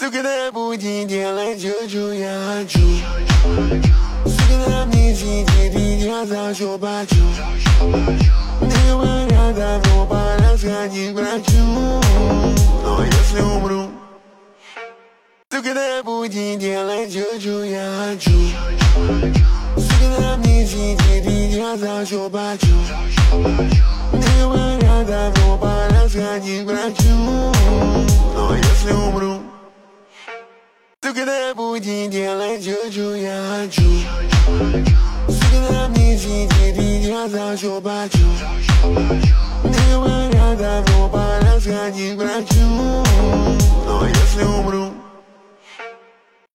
Ты когда будешь делать чуть-чуть, я хочу. Всегда мне сидит и я за все плачу. Не говорят давно, пора сходить к врачу. Но если умру, ты когда будешь делать чуть-чуть, я хочу. Всегда мне сидит и я за все плачу. Не говорят давно, пора сходить к врачу. Но если умру, ты когда будешь делать чуть-чуть, я хочу. Всегда мне сидит и я за все плачу. Не говорят давно, пора сходить к врачу. Но если умру,